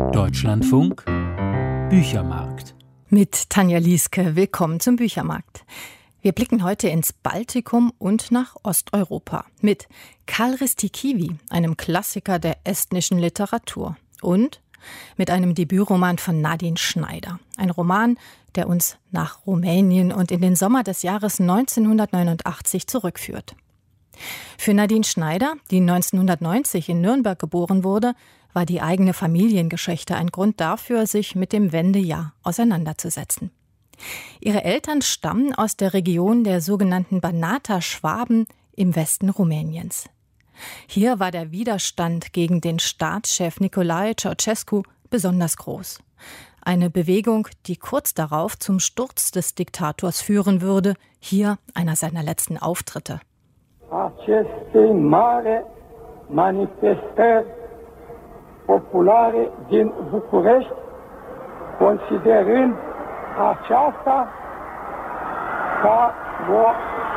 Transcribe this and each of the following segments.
Deutschlandfunk Büchermarkt. Mit Tanja Lieske, willkommen zum Büchermarkt. Wir blicken heute ins Baltikum und nach Osteuropa mit Kalristi Kivi, einem Klassiker der estnischen Literatur, und mit einem Debütroman von Nadine Schneider. Ein Roman, der uns nach Rumänien und in den Sommer des Jahres 1989 zurückführt. Für Nadine Schneider, die 1990 in Nürnberg geboren wurde, war die eigene Familiengeschichte ein Grund dafür, sich mit dem Wendejahr auseinanderzusetzen. Ihre Eltern stammen aus der Region der sogenannten Banata-Schwaben im Westen Rumäniens. Hier war der Widerstand gegen den Staatschef Nicolae Ceausescu besonders groß. Eine Bewegung, die kurz darauf zum Sturz des Diktators führen würde, hier einer seiner letzten Auftritte. Aceste mare manifestări populare din București, considerând aceasta ca o.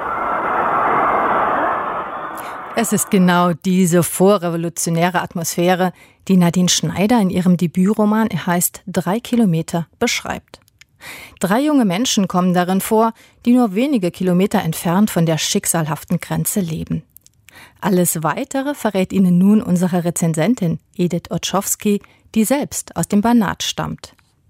Es ist genau diese vorrevolutionäre Atmosphäre, die Nadine Schneider in ihrem Debütroman, er heißt 3 Kilometer, beschreibt. 3 junge Menschen kommen darin vor, die nur wenige Kilometer entfernt von der schicksalhaften Grenze leben. Alles Weitere verrät Ihnen nun unsere Rezensentin Edith Oczowski, die selbst aus dem Banat stammt.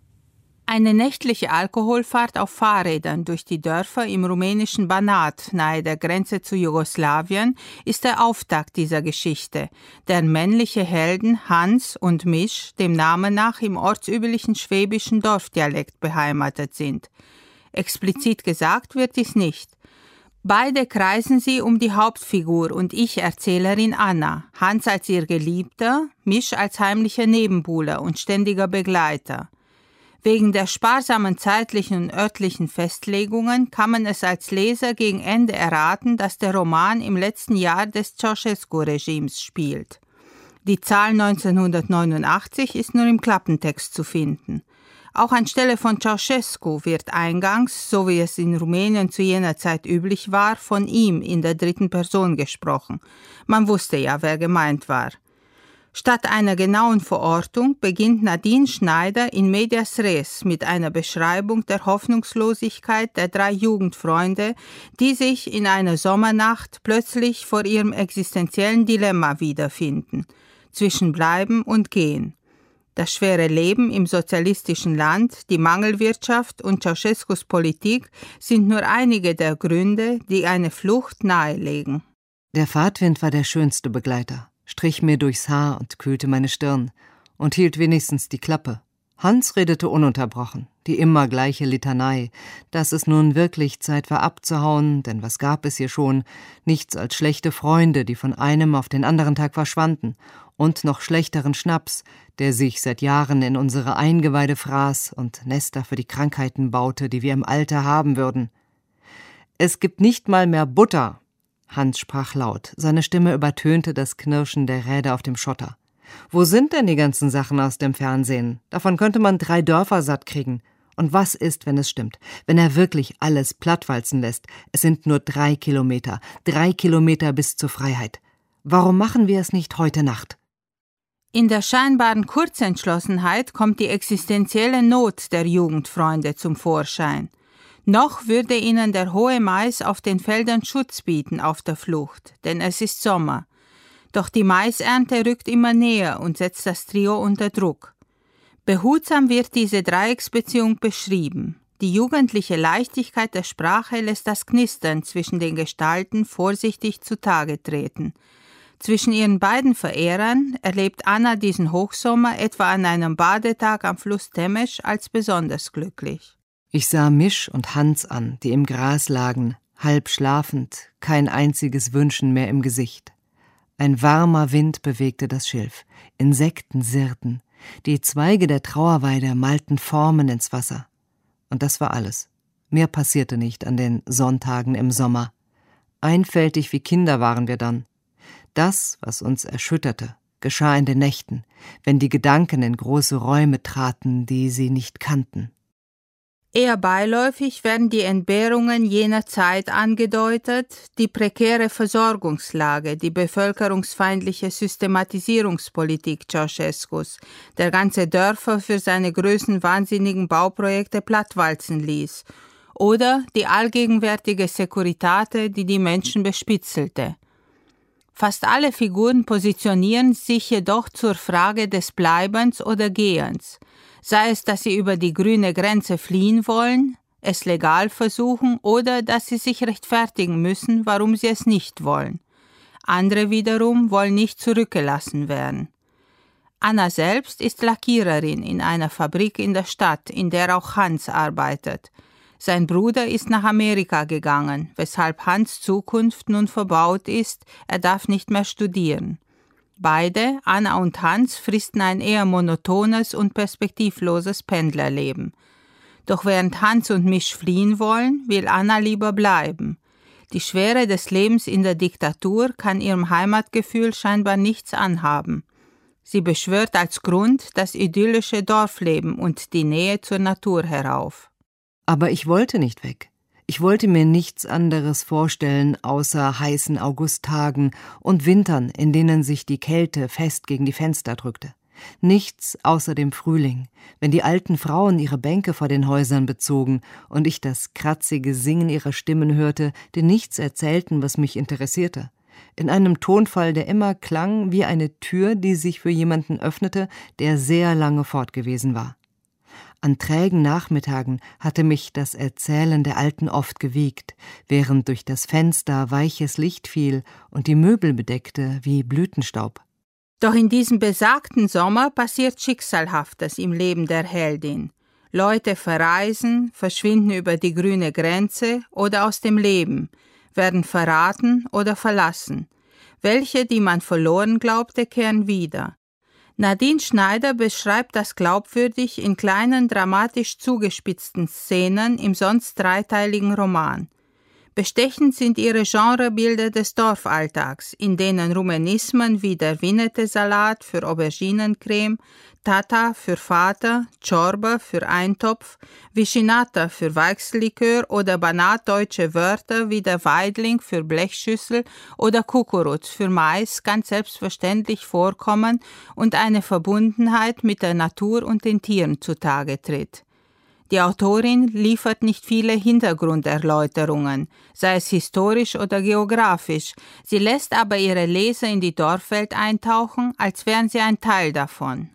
Eine nächtliche Alkoholfahrt auf Fahrrädern durch die Dörfer im rumänischen Banat nahe der Grenze zu Jugoslawien ist der Auftakt dieser Geschichte, deren männliche Helden Hans und Misch dem Namen nach im ortsüblichen schwäbischen Dorfdialekt beheimatet sind. Explizit gesagt wird dies nicht. Beide kreisen sie um die Hauptfigur und Ich-Erzählerin Anna, Hans als ihr Geliebter, Misch als heimlicher Nebenbuhler und ständiger Begleiter. Wegen der sparsamen zeitlichen und örtlichen Festlegungen kann man es als Leser gegen Ende erraten, dass der Roman im letzten Jahr des Ceausescu-Regimes spielt. Die Zahl 1989 ist nur im Klappentext zu finden. Auch anstelle von Ceausescu wird eingangs, so wie es in Rumänien zu jener Zeit üblich war, von ihm in der 3. Person gesprochen. Man wusste ja, wer gemeint war. Statt einer genauen Verortung beginnt Nadine Schneider in medias res mit einer Beschreibung der Hoffnungslosigkeit der 3 Jugendfreunde, die sich in einer Sommernacht plötzlich vor ihrem existenziellen Dilemma wiederfinden, zwischen Bleiben und Gehen. Das schwere Leben im sozialistischen Land, die Mangelwirtschaft und Ceausescus Politik sind nur einige der Gründe, die eine Flucht nahelegen. Der Fahrtwind war der schönste Begleiter, strich mir durchs Haar und kühlte meine Stirn und hielt wenigstens die Klappe. Hans redete ununterbrochen, die immer gleiche Litanei, dass es nun wirklich Zeit war abzuhauen, denn was gab es hier schon? Nichts als schlechte Freunde, die von einem auf den anderen Tag verschwanden, und noch schlechteren Schnaps, der sich seit Jahren in unsere Eingeweide fraß und Nester für die Krankheiten baute, die wir im Alter haben würden. »Es gibt nicht mal mehr Butter«, Hans sprach laut, seine Stimme übertönte das Knirschen der Räder auf dem Schotter. »Wo sind denn die ganzen Sachen aus dem Fernsehen? Davon könnte man 3 Dörfer satt kriegen. Und was ist, wenn es stimmt? Wenn er wirklich alles plattwalzen lässt? Es sind nur 3 Kilometer. 3 Kilometer bis zur Freiheit. Warum machen wir es nicht heute Nacht?« In der scheinbaren Kurzentschlossenheit kommt die existenzielle Not der Jugendfreunde zum Vorschein. Noch würde ihnen der hohe Mais auf den Feldern Schutz bieten auf der Flucht, denn es ist Sommer. Doch die Maisernte rückt immer näher und setzt das Trio unter Druck. Behutsam wird diese Dreiecksbeziehung beschrieben. Die jugendliche Leichtigkeit der Sprache lässt das Knistern zwischen den Gestalten vorsichtig zutage treten. Zwischen ihren beiden Verehrern erlebt Anna diesen Hochsommer etwa an einem Badetag am Fluss Temesch als besonders glücklich. Ich sah Misch und Hans an, die im Gras lagen, halb schlafend, kein einziges Wünschen mehr im Gesicht. Ein warmer Wind bewegte das Schilf, Insekten sirrten, die Zweige der Trauerweide malten Formen ins Wasser. Und das war alles. Mehr passierte nicht an den Sonntagen im Sommer. Einfältig wie Kinder waren wir dann. Das, was uns erschütterte, geschah in den Nächten, wenn die Gedanken in große Räume traten, die sie nicht kannten. Eher beiläufig werden die Entbehrungen jener Zeit angedeutet, die prekäre Versorgungslage, die bevölkerungsfeindliche Systematisierungspolitik Ceausescus, der ganze Dörfer für seine größenwahnsinnigen Bauprojekte plattwalzen ließ, oder die allgegenwärtige Securitate, die die Menschen bespitzelte. Fast alle Figuren positionieren sich jedoch zur Frage des Bleibens oder Gehens, sei es, dass sie über die grüne Grenze fliehen wollen, es legal versuchen oder dass sie sich rechtfertigen müssen, warum sie es nicht wollen. Andere wiederum wollen nicht zurückgelassen werden. Anna selbst ist Lackiererin in einer Fabrik in der Stadt, in der auch Hans arbeitet. Sein Bruder ist nach Amerika gegangen, weshalb Hans' Zukunft nun verbaut ist, er darf nicht mehr studieren. Beide, Anna und Hans, fristen ein eher monotones und perspektivloses Pendlerleben. Doch während Hans und Misch fliehen wollen, will Anna lieber bleiben. Die Schwere des Lebens in der Diktatur kann ihrem Heimatgefühl scheinbar nichts anhaben. Sie beschwört als Grund das idyllische Dorfleben und die Nähe zur Natur herauf. Aber ich wollte nicht weg. Ich wollte mir nichts anderes vorstellen, außer heißen Augusttagen und Wintern, in denen sich die Kälte fest gegen die Fenster drückte. Nichts außer dem Frühling, wenn die alten Frauen ihre Bänke vor den Häusern bezogen und ich das kratzige Singen ihrer Stimmen hörte, die nichts erzählten, was mich interessierte. In einem Tonfall, der immer klang wie eine Tür, die sich für jemanden öffnete, der sehr lange fort gewesen war. An trägen Nachmittagen hatte mich das Erzählen der Alten oft gewiegt, während durch das Fenster weiches Licht fiel und die Möbel bedeckte wie Blütenstaub. Doch in diesem besagten Sommer passiert Schicksalhaftes im Leben der Heldin. Leute verreisen, verschwinden über die grüne Grenze oder aus dem Leben, werden verraten oder verlassen. Welche, die man verloren glaubte, kehren wieder. Nadine Schneider beschreibt das glaubwürdig in kleinen, dramatisch zugespitzten Szenen im sonst dreiteiligen Roman. Bestechend sind ihre Genrebilder des Dorfalltags, in denen Rumänismen wie der Vinete-Salat für Auberginencreme, Tata für Vater, Ciorba für Eintopf, Vicinata für Weichsellikör oder banatdeutsche Wörter wie der Weidling für Blechschüssel oder Kukuruz für Mais ganz selbstverständlich vorkommen und eine Verbundenheit mit der Natur und den Tieren zutage tritt. Die Autorin liefert nicht viele Hintergrunderläuterungen, sei es historisch oder geografisch, sie lässt aber ihre Leser in die Dorfwelt eintauchen, als wären sie ein Teil davon.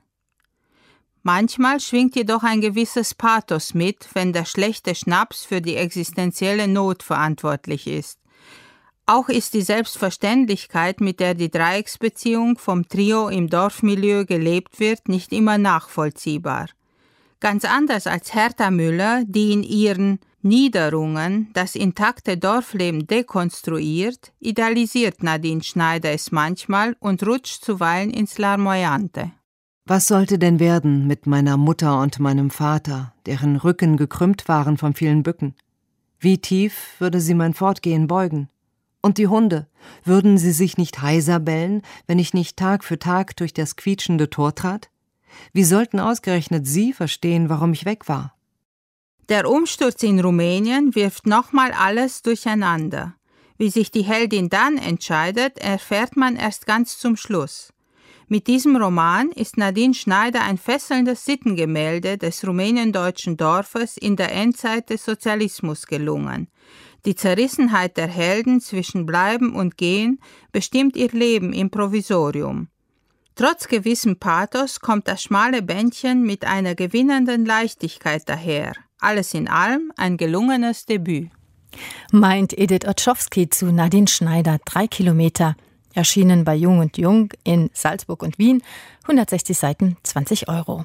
Manchmal schwingt jedoch ein gewisses Pathos mit, wenn der schlechte Schnaps für die existenzielle Not verantwortlich ist. Auch ist die Selbstverständlichkeit, mit der die Dreiecksbeziehung vom Trio im Dorfmilieu gelebt wird, nicht immer nachvollziehbar. Ganz anders als Hertha Müller, die in ihren Niederungen das intakte Dorfleben dekonstruiert, idealisiert Nadine Schneider es manchmal und rutscht zuweilen ins Larmoyante. Was sollte denn werden mit meiner Mutter und meinem Vater, deren Rücken gekrümmt waren vom vielen Bücken? Wie tief würde sie mein Fortgehen beugen? Und die Hunde, würden sie sich nicht heiser bellen, wenn ich nicht Tag für Tag durch das quietschende Tor trat? Wie sollten ausgerechnet sie verstehen, warum ich weg war? Der Umsturz in Rumänien wirft nochmal alles durcheinander. Wie sich die Heldin dann entscheidet, erfährt man erst ganz zum Schluss. Mit diesem Roman ist Nadine Schneider ein fesselndes Sittengemälde des rumäniendeutschen Dorfes in der Endzeit des Sozialismus gelungen. Die Zerrissenheit der Helden zwischen Bleiben und Gehen bestimmt ihr Leben im Provisorium. Trotz gewissem Pathos kommt das schmale Bändchen mit einer gewinnenden Leichtigkeit daher. Alles in allem ein gelungenes Debüt. Meint Edith Otschowski zu Nadine Schneider, 3 Kilometer. Erschienen bei Jung und Jung in Salzburg und Wien, 160 Seiten, 20 €.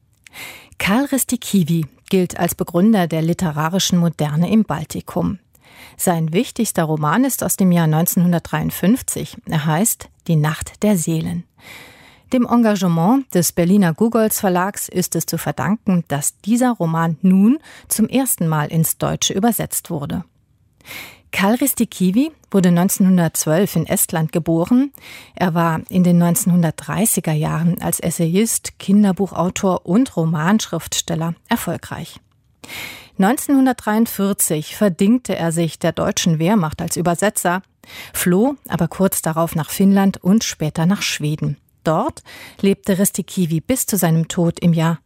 Karl Ristikivi gilt als Begründer der literarischen Moderne im Baltikum. Sein wichtigster Roman ist aus dem Jahr 1953. Er heißt Die Nacht der Seelen. Dem Engagement des Berliner Gogolz Verlags ist es zu verdanken, dass dieser Roman nun zum ersten Mal ins Deutsche übersetzt wurde. Karl Ristikivi wurde 1912 in Estland geboren. Er war in den 1930er Jahren als Essayist, Kinderbuchautor und Romanschriftsteller erfolgreich. 1943 verdingte er sich der deutschen Wehrmacht als Übersetzer, floh aber kurz darauf nach Finnland und später nach Schweden. Dort lebte Ristikivi bis zu seinem Tod im Jahr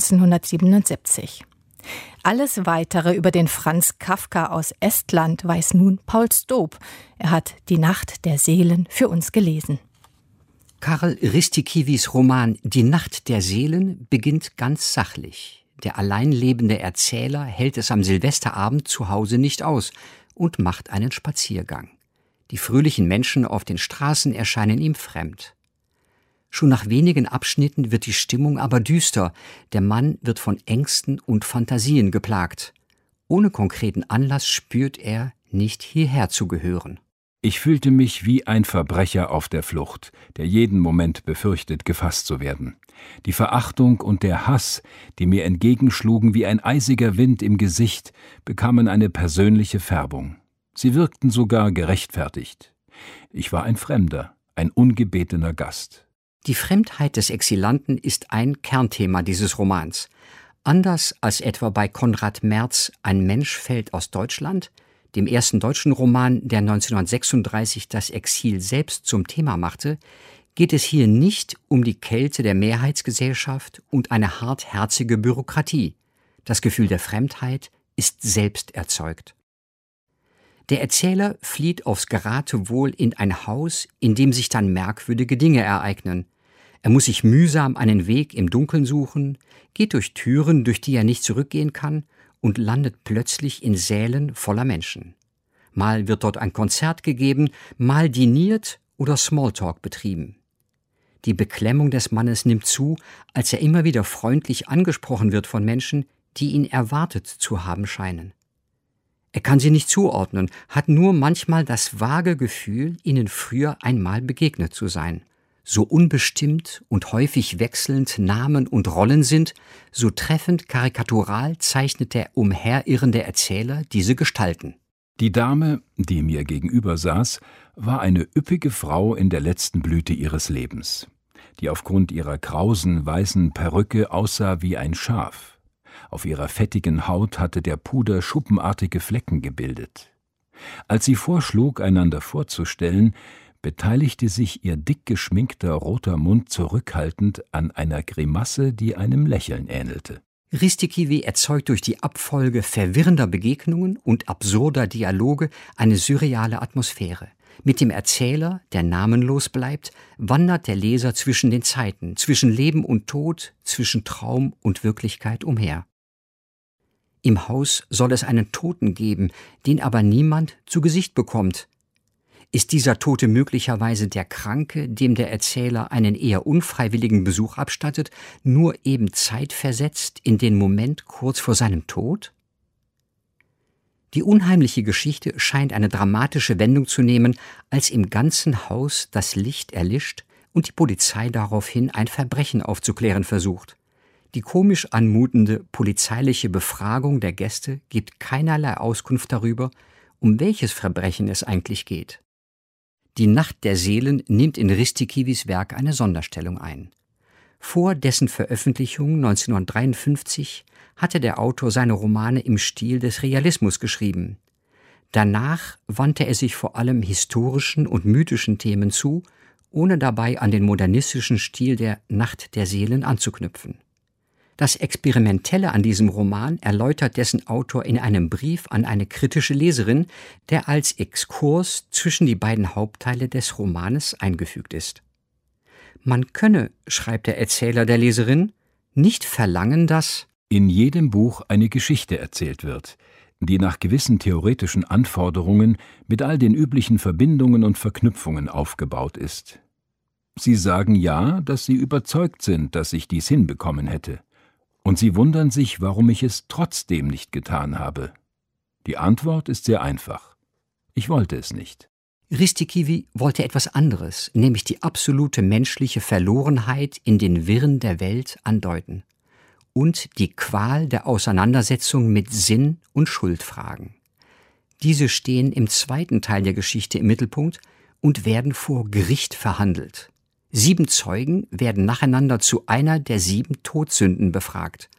1977. Alles Weitere über den Franz Kafka aus Estland weiß nun Paul Stoop. Er hat Die Nacht der Seelen für uns gelesen. Karl Ristikivis Roman Die Nacht der Seelen beginnt ganz sachlich. Der allein lebende Erzähler hält es am Silvesterabend zu Hause nicht aus und macht einen Spaziergang. Die fröhlichen Menschen auf den Straßen erscheinen ihm fremd. Schon nach wenigen Abschnitten wird die Stimmung aber düster. Der Mann wird von Ängsten und Fantasien geplagt. Ohne konkreten Anlass spürt er, nicht hierher zu gehören. Ich fühlte mich wie ein Verbrecher auf der Flucht, der jeden Moment befürchtet, gefasst zu werden. Die Verachtung und der Hass, die mir entgegenschlugen wie ein eisiger Wind im Gesicht, bekamen eine persönliche Färbung. Sie wirkten sogar gerechtfertigt. Ich war ein Fremder, ein ungebetener Gast. Die Fremdheit des Exilanten ist ein Kernthema dieses Romans. Anders als etwa bei Konrad Merz Ein Mensch fällt aus Deutschland, dem ersten deutschen Roman, der 1936 das Exil selbst zum Thema machte, geht es hier nicht um die Kälte der Mehrheitsgesellschaft und eine hartherzige Bürokratie. Das Gefühl der Fremdheit ist selbst erzeugt. Der Erzähler flieht aufs Geratewohl in ein Haus, in dem sich dann merkwürdige Dinge ereignen. Er muss sich mühsam einen Weg im Dunkeln suchen, geht durch Türen, durch die er nicht zurückgehen kann, und landet plötzlich in Sälen voller Menschen. Mal wird dort ein Konzert gegeben, mal diniert oder Smalltalk betrieben. Die Beklemmung des Mannes nimmt zu, als er immer wieder freundlich angesprochen wird von Menschen, die ihn erwartet zu haben scheinen. Er kann sie nicht zuordnen, hat nur manchmal das vage Gefühl, ihnen früher einmal begegnet zu sein. So unbestimmt und häufig wechselnd Namen und Rollen sind, so treffend karikatural zeichnet der umherirrende Erzähler diese Gestalten. Die Dame, die mir gegenüber saß, war eine üppige Frau in der letzten Blüte ihres Lebens, die aufgrund ihrer krausen, weißen Perücke aussah wie ein Schaf. Auf ihrer fettigen Haut hatte der Puder schuppenartige Flecken gebildet. Als sie vorschlug, einander vorzustellen, beteiligte sich ihr dick geschminkter roter Mund zurückhaltend an einer Grimasse, die einem Lächeln ähnelte. Ristikivi erzeugt durch die Abfolge verwirrender Begegnungen und absurder Dialoge eine surreale Atmosphäre. Mit dem Erzähler, der namenlos bleibt, wandert der Leser zwischen den Zeiten, zwischen Leben und Tod, zwischen Traum und Wirklichkeit umher. Im Haus soll es einen Toten geben, den aber niemand zu Gesicht bekommt. Ist dieser Tote möglicherweise der Kranke, dem der Erzähler einen eher unfreiwilligen Besuch abstattet, nur eben zeitversetzt in den Moment kurz vor seinem Tod? Die unheimliche Geschichte scheint eine dramatische Wendung zu nehmen, als im ganzen Haus das Licht erlischt und die Polizei daraufhin ein Verbrechen aufzuklären versucht. Die komisch anmutende polizeiliche Befragung der Gäste gibt keinerlei Auskunft darüber, um welches Verbrechen es eigentlich geht. Die Nacht der Seelen nimmt in Ristikivis Werk eine Sonderstellung ein. Vor dessen Veröffentlichung 1953 hatte der Autor seine Romane im Stil des Realismus geschrieben. Danach wandte er sich vor allem historischen und mythischen Themen zu, ohne dabei an den modernistischen Stil der Nacht der Seelen anzuknüpfen. Das Experimentelle an diesem Roman erläutert dessen Autor in einem Brief an eine kritische Leserin, der als Exkurs zwischen die beiden Hauptteile des Romanes eingefügt ist. Man könne, schreibt der Erzähler der Leserin, nicht verlangen, dass in jedem Buch eine Geschichte erzählt wird, die nach gewissen theoretischen Anforderungen mit all den üblichen Verbindungen und Verknüpfungen aufgebaut ist. Sie sagen ja, dass Sie überzeugt sind, dass ich dies hinbekommen hätte. Und Sie wundern sich, warum ich es trotzdem nicht getan habe. Die Antwort ist sehr einfach. Ich wollte es nicht. Ristikivi wollte etwas anderes, nämlich die absolute menschliche Verlorenheit in den Wirren der Welt andeuten und die Qual der Auseinandersetzung mit Sinn und Schuldfragen. Diese stehen im zweiten Teil der Geschichte im Mittelpunkt und werden vor Gericht verhandelt. 7 Zeugen werden nacheinander zu einer der 7 Todsünden befragt.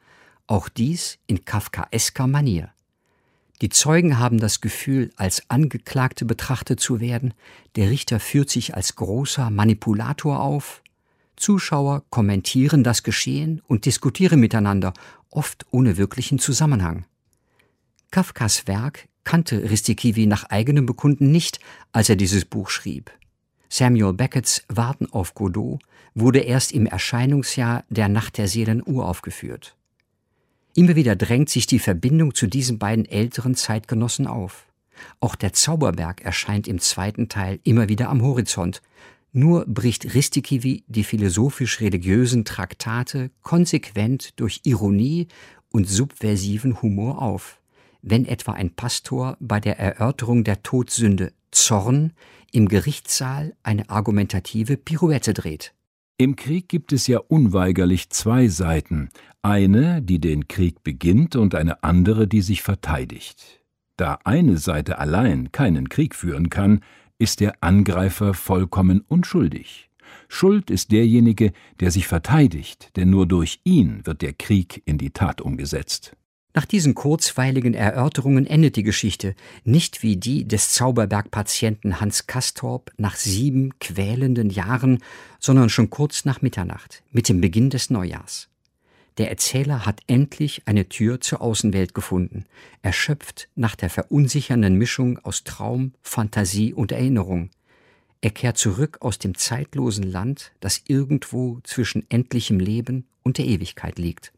auch dies in kafkaesker Manier. Die Zeugen haben das Gefühl, als Angeklagte betrachtet zu werden, der Richter führt sich als großer Manipulator auf, Zuschauer kommentieren das Geschehen und diskutieren miteinander, oft ohne wirklichen Zusammenhang. Kafkas Werk kannte Ristikiwi nach eigenem Bekunden nicht, als er dieses Buch schrieb. Samuel Becketts Warten auf Godot wurde erst im Erscheinungsjahr der Nacht der Seelen uraufgeführt. Immer wieder drängt sich die Verbindung zu diesen beiden älteren Zeitgenossen auf. Auch der Zauberberg erscheint im zweiten Teil immer wieder am Horizont. Nur bricht Ristikiwi die philosophisch-religiösen Traktate konsequent durch Ironie und subversiven Humor auf, wenn etwa ein Pastor bei der Erörterung der Todsünde Zorn im Gerichtssaal eine argumentative Pirouette dreht. Im Krieg gibt es ja unweigerlich zwei Seiten, eine, die den Krieg beginnt, und eine andere, die sich verteidigt. Da eine Seite allein keinen Krieg führen kann, ist der Angreifer vollkommen unschuldig. Schuld ist derjenige, der sich verteidigt, denn nur durch ihn wird der Krieg in die Tat umgesetzt. Nach diesen kurzweiligen Erörterungen endet die Geschichte, nicht wie die des Zauberberg-Patienten Hans Castorp nach 7 quälenden Jahren, sondern schon kurz nach Mitternacht, mit dem Beginn des Neujahrs. Der Erzähler hat endlich eine Tür zur Außenwelt gefunden, erschöpft nach der verunsichernden Mischung aus Traum, Fantasie und Erinnerung. Er kehrt zurück aus dem zeitlosen Land, das irgendwo zwischen endlichem Leben und der Ewigkeit liegt.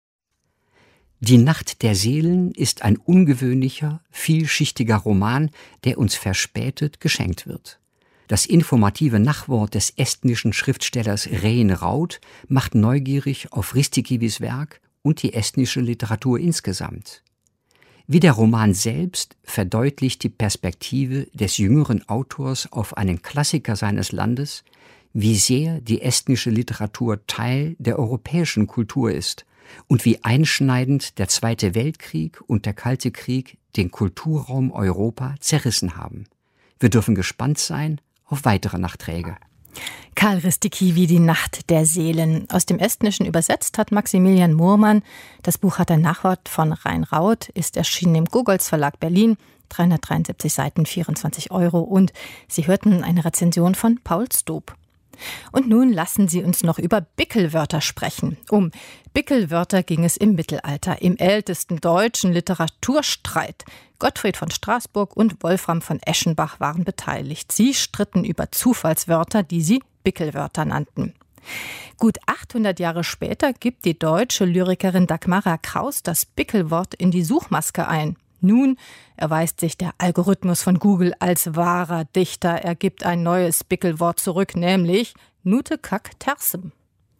Die Nacht der Seelen ist ein ungewöhnlicher, vielschichtiger Roman, der uns verspätet geschenkt wird. Das informative Nachwort des estnischen Schriftstellers Rein Raud macht neugierig auf Ristikiwis Werk und die estnische Literatur insgesamt. Wie der Roman selbst verdeutlicht die Perspektive des jüngeren Autors auf einen Klassiker seines Landes, wie sehr die estnische Literatur Teil der europäischen Kultur ist und wie einschneidend der Zweite Weltkrieg und der Kalte Krieg den Kulturraum Europa zerrissen haben. Wir dürfen gespannt sein auf weitere Nachträge. Karl Ristikiwi, Die Nacht der Seelen. Aus dem Estnischen übersetzt hat Maximilian Murmann. Das Buch hat ein Nachwort von Rein Raud, ist erschienen im Gogolz Verlag Berlin, 373 Seiten, 24 €. Und Sie hörten eine Rezension von Paul Stob. Und nun lassen Sie uns noch über Bickelwörter sprechen. Um Bickelwörter ging es im Mittelalter, im ältesten deutschen Literaturstreit. Gottfried von Straßburg und Wolfram von Eschenbach waren beteiligt. Sie stritten über Zufallswörter, die sie Bickelwörter nannten. Gut 800 Jahre später gibt die deutsche Lyrikerin Dagmara Kraus das Bickelwort in die Suchmaske ein. Nun erweist sich der Algorithmus von Google als wahrer Dichter. Er gibt ein neues Bickelwort zurück, nämlich Nutekak-Tersem.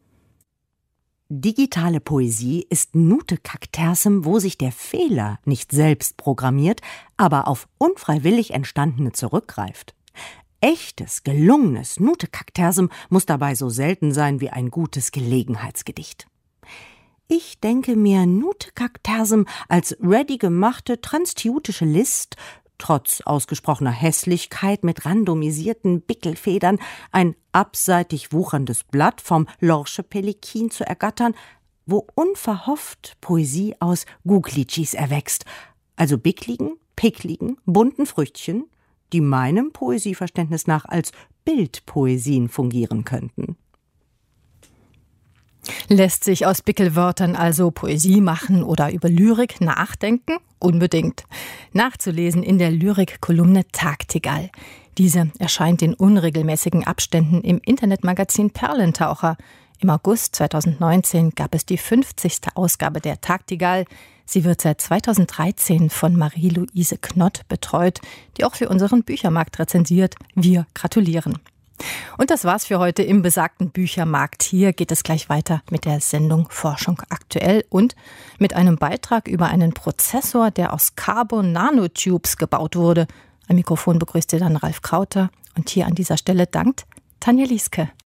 Digitale Poesie ist Nutekak-Tersem, wo sich der Fehler nicht selbst programmiert, aber auf unfreiwillig entstandene zurückgreift. Echtes, gelungenes Nutekak-Tersem muss dabei so selten sein wie ein gutes Gelegenheitsgedicht. Ich denke mir Nutekak-Tersem als ready gemachte transtiutische List, trotz ausgesprochener Hässlichkeit mit randomisierten Bickelfedern, ein abseitig wucherndes Blatt vom Lorsche Pelikin zu ergattern, wo unverhofft Poesie aus Guglitschis erwächst, also bickligen, pickligen, bunten Früchtchen, die meinem Poesieverständnis nach als Bildpoesien fungieren könnten. Lässt sich aus Bickelwörtern also Poesie machen oder über Lyrik nachdenken? Unbedingt. Nachzulesen in der Lyrik-Kolumne Tagtigal. Diese erscheint in unregelmäßigen Abständen im Internetmagazin Perlentaucher. Im August 2019 gab es die 50. Ausgabe der Tagtigal. Sie wird seit 2013 von Marie-Louise Knott betreut, die auch für unseren Büchermarkt rezensiert. Wir gratulieren. Und das war's für heute im besagten Büchermarkt. Hier geht es gleich weiter mit der Sendung Forschung aktuell und mit einem Beitrag über einen Prozessor, der aus Carbon-Nanotubes gebaut wurde. Am Mikrofon begrüßt ihr dann Ralf Krauter und hier an dieser Stelle dankt Tanja Lieske.